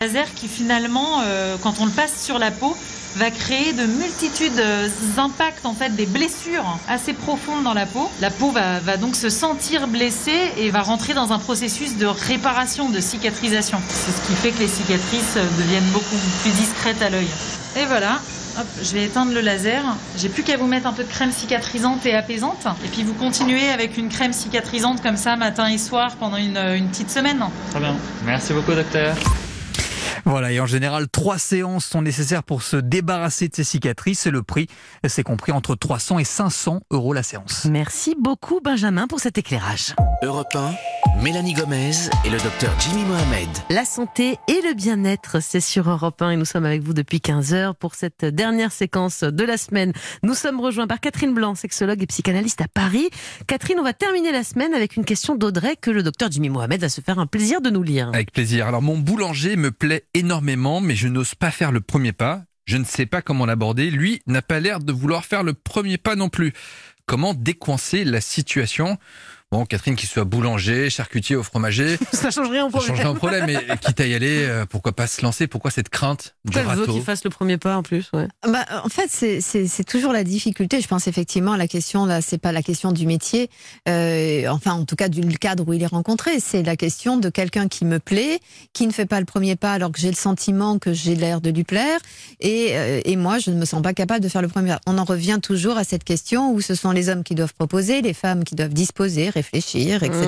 Laser qui finalement, quand on le passe sur la peau, va créer de multitudes d'impacts, en fait, des blessures assez profondes dans la peau. La peau va donc se sentir blessée et va rentrer dans un processus de réparation, de cicatrisation. C'est ce qui fait que les cicatrices deviennent beaucoup plus discrètes à l'œil. Et voilà. Hop, je vais éteindre le laser. J'ai plus qu'à vous mettre un peu de crème cicatrisante et apaisante. Et puis vous continuez avec une crème cicatrisante comme ça, matin et soir, pendant une petite semaine. Très bien. Merci beaucoup, docteur. Voilà, et en général, 3 séances sont nécessaires pour se débarrasser de ces cicatrices. Et le prix, c'est compris entre 300 et 500 € la séance. Merci beaucoup, Benjamin, pour cet éclairage. Europe 1, Mélanie Gomez et le docteur Jimmy Mohamed. La santé et le bien-être, c'est sur Europe 1 et nous sommes avec vous depuis 15h pour cette dernière séquence de la semaine. Nous sommes rejoints par Catherine Blanc, sexologue et psychanalyste à Paris. Catherine, on va terminer la semaine avec une question d'Audrey que le docteur Jimmy Mohamed va se faire un plaisir de nous lire. Avec plaisir. Alors, mon boulanger me plaît énormément, mais je n'ose pas faire le premier pas. Je ne sais pas comment l'aborder. Lui n'a pas l'air de vouloir faire le premier pas non plus. Comment décoincer la situation ? Bon, Catherine, qu'il soit boulanger, charcutier ou fromager, Ça change rien au ça problème. change rien au problème. Mais quitte à y aller, pourquoi pas se lancer ? Pourquoi cette crainte du Pourquoi elle veut râteau ? qu'il fasse le premier pas en plus, ouais. En fait, c'est toujours la difficulté. Je pense effectivement la question là, c'est pas la question du métier, enfin en tout cas du cadre où il est rencontré. C'est la question de quelqu'un qui me plaît, qui ne fait pas le premier pas alors que j'ai le sentiment que j'ai l'air de lui plaire, et moi je ne me sens pas capable de faire le premier pas. On en revient toujours à cette question où ce sont les hommes qui doivent proposer, les femmes qui doivent disposer, réfléchir, etc.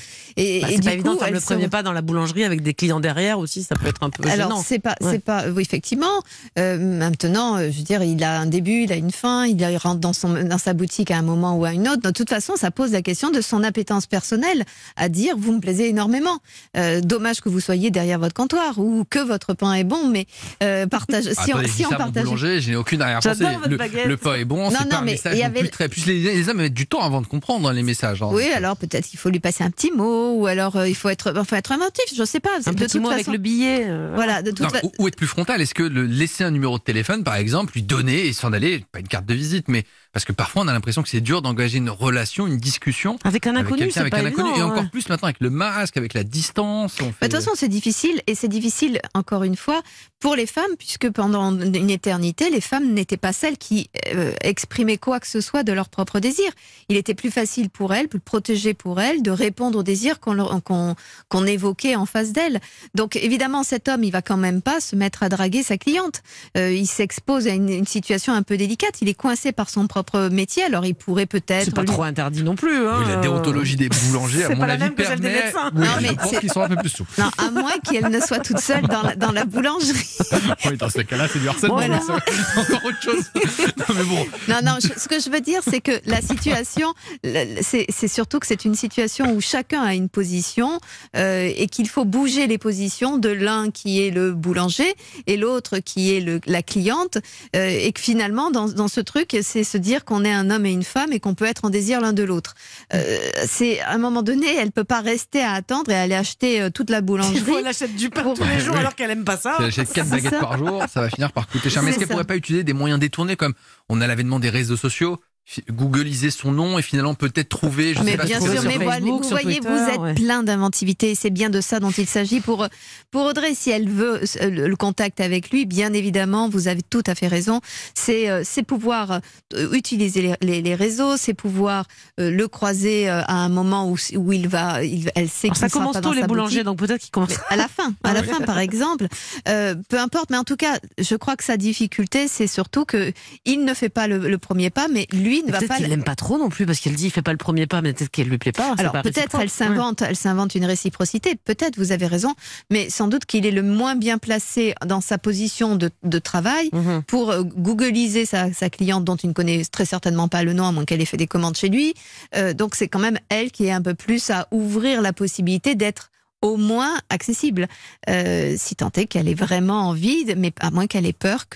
Et C'est pas du évident coup, de faire le elles premier sont- pas dans la boulangerie avec des clients derrière aussi, ça peut être un peu Alors gênant. c'est pas, Ouais. oui, effectivement. Maintenant, je veux dire, il a un début, il a une fin, il rentre dans sa boutique à un moment ou à une autre. De toute façon, ça pose la question de son appétence personnelle à dire vous me plaisez énormément. Dommage que vous soyez derrière votre comptoir ou que votre pain est bon, mais partage. Attendez, je dis ça à mon boulanger, je n'ai aucune arrière-pensée. J'adore votre baguette. Le pain est bon, Non, c'est pas non, un mais message il y non avait- plus très... Plus les hommes mettent du temps avant de comprendre les messages. Hein. Oui, alors peut-être qu'il faut lui passer un petit mot, ou alors il faut être inventif. Je sais pas. Un De petit toute mot avec façon, le billet. voilà. De toute Non, façon. ou être plus frontal, est-ce que laisser un numéro de téléphone, par exemple, lui donner et s'en aller, pas une carte de visite, mais parce que parfois on a l'impression que c'est dur d'engager une relation, une discussion Avec un avec inconnu, quelqu'un, c'est avec pas un inconnu, évident, et encore ouais. plus maintenant avec le masque, avec la distance. On De fait... toute façon, c'est difficile, et c'est difficile, encore une fois, pour les femmes, puisque pendant une éternité, les femmes n'étaient pas celles qui exprimaient quoi que ce soit de leur propre désir. Il était plus facile pour elles, plus protégé pour elles, de répondre aux désirs qu'on évoquait en face d'elles. Donc évidemment, cet homme, il va quand même pas se mettre à draguer sa cliente. Il s'expose à une situation un peu délicate. Il est coincé par son propre métier, alors il pourrait peut-être... C'est pas trop interdit non plus. Hein. Oui, la déontologie des boulangers, à C'est mon pas la avis, même que celle des permet... médecins. Oui, Non, mais je pense c'est- qu'ils sont un peu plus souples. Non, à moins qu'elle ne soit toute seule dans la boulangerie. Oui, dans ce cas-là, c'est du harcèlement. Voilà. mais c'est encore autre chose. Non, mais bon. Non, ce que je veux dire, c'est que la situation, c'est surtout que c'est une situation où chacun a une position et qu'il faut bouger les positions de l'un qui est le boulanger et l'autre qui est la cliente, et que finalement, dans ce truc, c'est se dire qu'on est un homme et une femme et qu'on peut être en désir l'un de l'autre. C'est à un moment donné, elle peut pas rester à attendre et aller acheter toute la Il boulangerie. faut elle achète du pain Pour- tous les jours Oui. alors qu'elle aime pas ça. Si elle achète 4 c'est baguettes ça. par jour, ça va finir par coûter cher. Mais est-ce C'est qu'elle ça. pourrait pas utiliser des moyens détournés comme on a l'avènement des réseaux sociaux, googliser son nom et finalement peut-être trouver, je sais Mais pas bien ce que sûr, ça mais veut dire. voilà, Facebook, vous sur voyez, Twitter, vous êtes ouais. plein d'inventivité et c'est bien de ça dont il s'agit. Pour Audrey, si elle veut le contact avec lui, bien évidemment, vous avez tout à fait raison. C'est pouvoir utiliser les réseaux, c'est pouvoir le croiser à un moment où elle sait Alors, qu'il ça ne sera commence pas tôt dans les sa boulangers, boutique. donc peut-être qu'ils commencent. À la fin, par exemple, peu importe. Mais en tout cas, je crois que sa difficulté, c'est surtout que il ne fait pas le premier pas, mais lui ne va Peut-être pas. qu'il l'aime pas trop non plus parce qu'elle dit il fait pas le premier pas, mais peut-être qu'elle lui plaît pas. c'est Alors pas peut-être réciproque. elle s'invente une réciprocité. Peut-être, vous avez raison, mais sans doute qu'il est le moins bien placé dans sa position de travail Mhm. pour googliser sa cliente dont il ne connaît très certainement pas le nom, à moins qu'elle ait fait des commandes chez lui. Donc c'est quand même elle qui est un peu plus à ouvrir la possibilité d'être au moins accessible, si tant est qu'elle ait vraiment envie, mais à moins qu'elle ait peur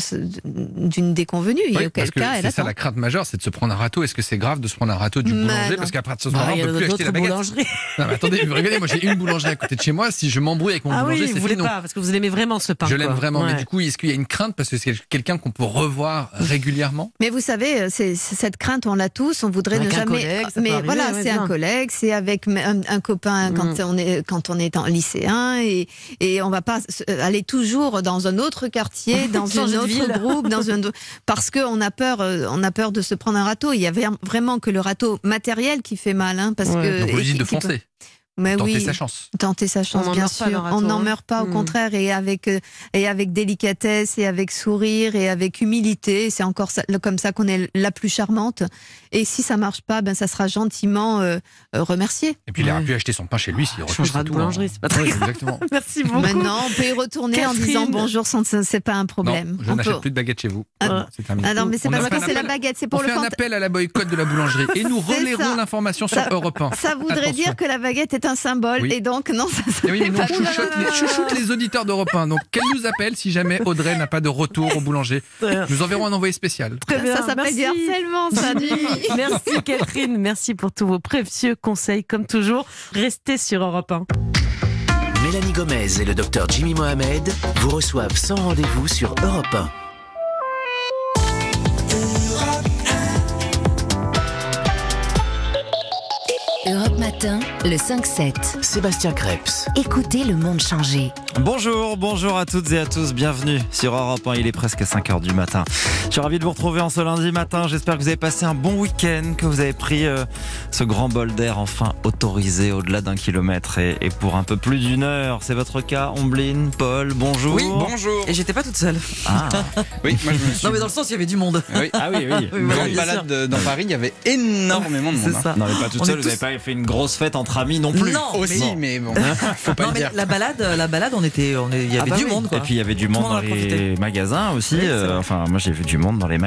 d'une déconvenue. Oui, et auquel parce que cas, elle c'est ça attend. la crainte majeure, c'est de se prendre un râteau. Est-ce que c'est grave de se prendre un râteau du Mais boulanger non. parce qu'à partir de ce Bah, moment-là, il y on a peut plus acheter d'autres la baguette. boulangeries. Non, mais attendez, regardez, moi j'ai une boulangerie à côté de chez moi. Si je m'embrouille avec mon Ah boulanger, oui, c'est vous voulez fini. pas parce que vous l'aimez vraiment ce pain. Je l'aime quoi. vraiment, mais Ouais. du coup, est-ce qu'il y a une crainte parce que c'est quelqu'un qu'on peut revoir régulièrement? Mais vous savez, cette crainte, on l'a tous. On voudrait Avec ne un jamais. collègue, ça peut mais arriver, voilà, ouais, c'est bien. un collègue, c'est avec un copain quand quand on est lycéen et on va pas aller toujours dans un autre quartier, dans un Changer de autre ville. groupe, parce qu'on a peur de se prendre un râteau. Il y avait vraiment que le râteau matériel qui fait mal, hein, parce que Donc on lui dit de qui peut- foncer, Mais tenter oui, sa chance. tenter sa chance, On n'en bien meurt pas d'un sûr. râteau, On n'en hein. meurt pas, au contraire, et avec délicatesse, et avec sourire, et avec humilité. C'est encore comme ça qu'on est la plus charmante. Et si ça marche pas, ça sera gentiment remercié. Et puis il aura pu acheter son pain chez lui s'il refuse. changera c'est de tout, boulangerie, hein. c'est pas très Ouais, grave. exactement. Merci beaucoup. Maintenant, on peut y retourner en Catherine. disant bonjour, c'est pas un problème. Non, je On n'achète peut- plus de baguette chez vous. Ah, C'est terminé. Ah non, mais c'est On pas a parce fait que un c'est la appel- baguette, c'est On pour le fait un appel à la boycott de la boulangerie et nous C'est relaiverons ça. l'information sur Europe 1. Ça voudrait Attention. dire que la baguette est un symbole, Oui. et donc non, ça Eh oui, mais nous, on pas de- chouchoute les auditeurs d'Europe 1. Donc, qu'elle nous appelle si jamais Audrey n'a pas de retour au boulanger. Nous enverrons un envoyé spécial. Très bien, Ça s'appelle du merci. harcèlement, ça, Jimmy. Merci Catherine, merci pour tous vos précieux conseils. Comme toujours, restez sur Europe 1. Mélanie Gomez et le docteur Jimmy Mohamed vous reçoivent sans rendez-vous sur Europe 1. Europe Matin, le 5-7. Sébastien Krebs. Écoutez le monde changer. Bonjour à toutes et à tous, bienvenue sur Europe 1, il est presque 5h du matin. Je suis ravi de vous retrouver en ce lundi matin, j'espère que vous avez passé un bon week-end, que vous avez pris ce grand bol d'air enfin autorisé au-delà d'1 kilomètre et pour un peu plus d'1 heure. C'est votre cas, Ombline, Paul, bonjour. Oui, bonjour. Et j'étais pas toute seule. Ah, Oui, moi je me suis. Non mais dans le sens il y avait du monde. Oui. ah oui, Oui, Une voilà, grande bien balade sûr. dans Paris, il y avait énormément de monde. C'est hein. ça. non mais pas toute On seule, est vous n'avez tous- pas fait une grosse fête entre amis non plus. Non, Aussi, mais bon, faut pas Non le mais dire. la balade, il y avait bah du oui. monde quoi. Et puis il y avait du Tout le monde monde dans en a profité. les magasins aussi, Oui, c'est vrai. enfin moi j'ai vu du monde dans les